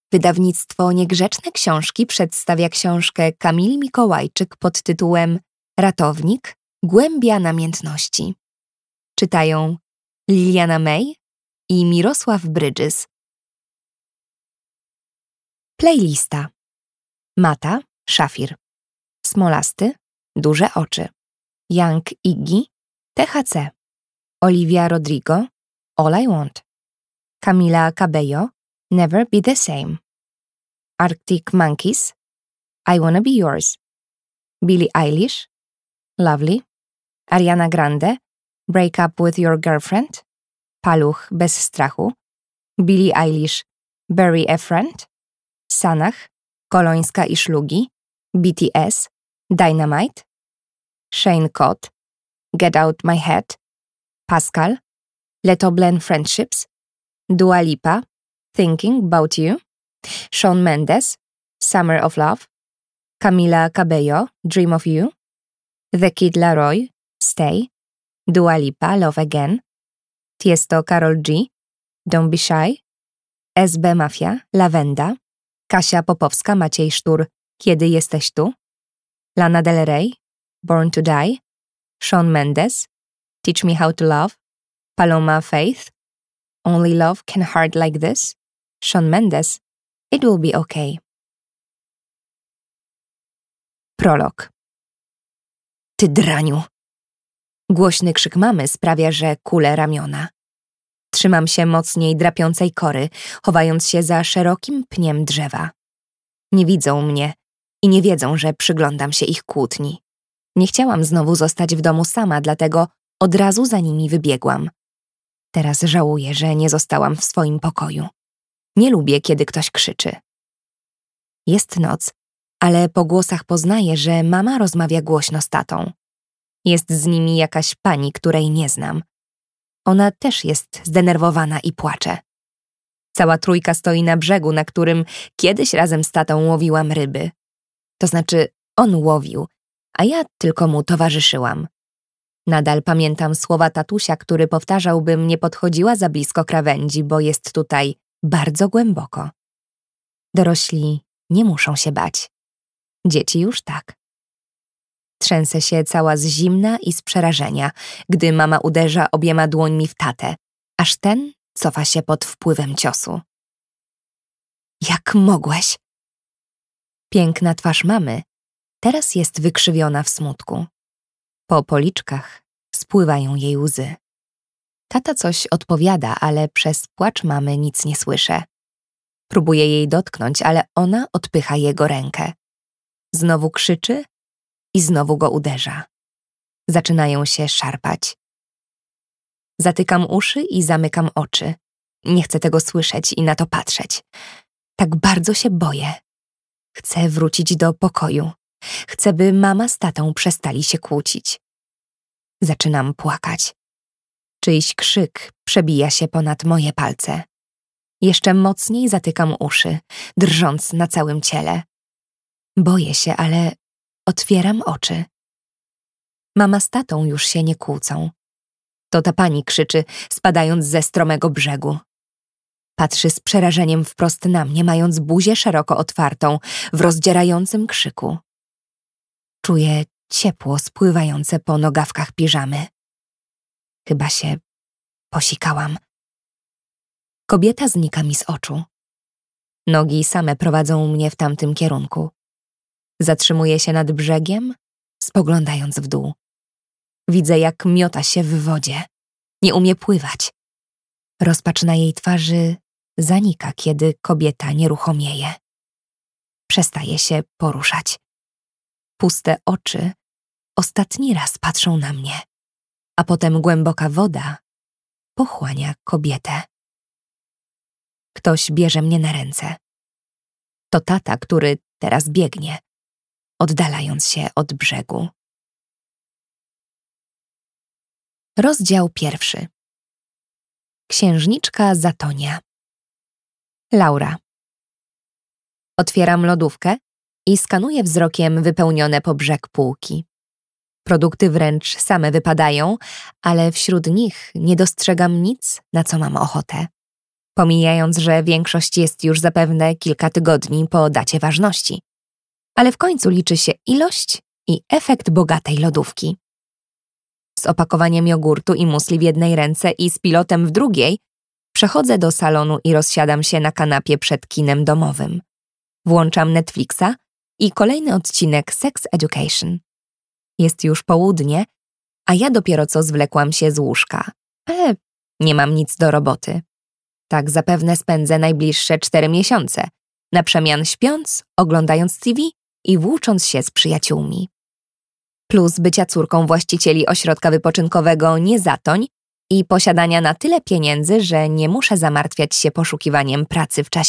Wydawnictwo Niegrzeczne Książki przedstawia książkę Kamili Mikołajczyk pod tytułem Ratownik – Głębia namiętności. Czytają Liliana May i Mirosław Bridges. Playlista. Mata, Szafir. Smolasty, Duże oczy. Young Iggy, THC. Olivia Rodrigo, All I Want. Camila Cabello, Never Be the Same. Arctic Monkeys, I Wanna Be Yours. Billie Eilish, Lovely. Ariana Grande, Break Up With Your Girlfriend. Paluch Bez strachu. Billie Eilish, Bury a Friend. Sanach, Kolońska i Szlugi. BTS, Dynamite. Shane Cott, Get Out My Head. Pascal, Letoblen Friendships. Dua Lipa, Thinking About You. Shawn Mendes, Summer of Love. Camila Cabello, Dream of You. The Kid Laroi, Stay. Dua Lipa, Love Again. Tiesto Karol G, Don't Be Shy. SB Mafia, Lavenda. Kasia Popowska, Maciej Sztur, Kiedy jesteś tu. Lana Del Rey, Born to Die. Shawn Mendes, Teach Me How to Love. Paloma Faith, Only Love Can Hurt Like This. Shawn Mendes, It Will Be Okay. Prolog. Ty draniu! Głośny krzyk mamy sprawia, że kulę ramiona. Trzymam się mocniej drapiącej kory, chowając się za szerokim pniem drzewa. Nie widzą mnie i nie wiedzą, że przyglądam się ich kłótni. Nie chciałam znowu zostać w domu sama, dlatego od razu za nimi wybiegłam. Teraz żałuję, że nie zostałam w swoim pokoju. Nie lubię, kiedy ktoś krzyczy. Jest noc, ale po głosach poznaję, że mama rozmawia głośno z tatą. Jest z nimi jakaś pani, której nie znam. Ona też jest zdenerwowana i płacze. Cała trójka stoi na brzegu, na którym kiedyś razem z tatą łowiłam ryby. To znaczy, on łowił, a ja tylko mu towarzyszyłam. Nadal pamiętam słowa tatusia, który powtarzał, bym nie podchodziła za blisko krawędzi, bo jest tutaj bardzo głęboko. Dorośli nie muszą się bać. Dzieci już tak. Trzęsę się cała z zimna i z przerażenia, gdy mama uderza obiema dłońmi w tatę, aż ten cofa się pod wpływem ciosu. Jak mogłeś? Piękna twarz mamy teraz jest wykrzywiona w smutku. Po policzkach spływają jej łzy. Tata coś odpowiada, ale przez płacz mamy nic nie słyszę. Próbuję jej dotknąć, ale ona odpycha jego rękę. Znowu krzyczy i znowu go uderza. Zaczynają się szarpać. Zatykam uszy i zamykam oczy. Nie chcę tego słyszeć i na to patrzeć. Tak bardzo się boję. Chcę wrócić do pokoju. Chcę, by mama z tatą przestali się kłócić. Zaczynam płakać. Czyjś krzyk przebija się ponad moje palce. Jeszcze mocniej zatykam uszy, drżąc na całym ciele. Boję się, ale otwieram oczy. Mama z tatą już się nie kłócą. To ta pani krzyczy, spadając ze stromego brzegu. Patrzy z przerażeniem wprost na mnie, mając buzię szeroko otwartą, w rozdzierającym krzyku. Czuję ciepło spływające po nogawkach piżamy. Chyba się posikałam. Kobieta znika mi z oczu. Nogi same prowadzą mnie w tamtym kierunku. Zatrzymuję się nad brzegiem, spoglądając w dół. Widzę, jak miota się w wodzie. Nie umie pływać. Rozpacz na jej twarzy zanika, kiedy kobieta nieruchomieje. Przestaje się poruszać. Puste oczy ostatni raz patrzą na mnie, a potem głęboka woda pochłania kobietę. Ktoś bierze mnie na ręce. To tata, który teraz biegnie, oddalając się od brzegu. Rozdział 1. Księżniczka zatonia. Laura. Otwieram lodówkę i skanuję wzrokiem wypełnione po brzeg półki. Produkty wręcz same wypadają, ale wśród nich nie dostrzegam nic, na co mam ochotę. pomijając, że większość jest już zapewne kilka tygodni po dacie ważności. Ale w końcu liczy się ilość i efekt bogatej lodówki. Z opakowaniem jogurtu i musli w jednej ręce i z pilotem w drugiej przechodzę do salonu i rozsiadam się na kanapie przed kinem domowym. Włączam Netflixa i kolejny odcinek Sex Education. Jest już południe, a ja dopiero co zwlekłam się z łóżka, ale nie mam nic do roboty. Tak zapewne spędzę najbliższe 4 miesiące, na przemian śpiąc, oglądając TV i włócząc się z przyjaciółmi. Plus bycia córką właścicieli ośrodka wypoczynkowego Nie Zatoń i posiadania na tyle pieniędzy, że nie muszę zamartwiać się poszukiwaniem pracy w czasie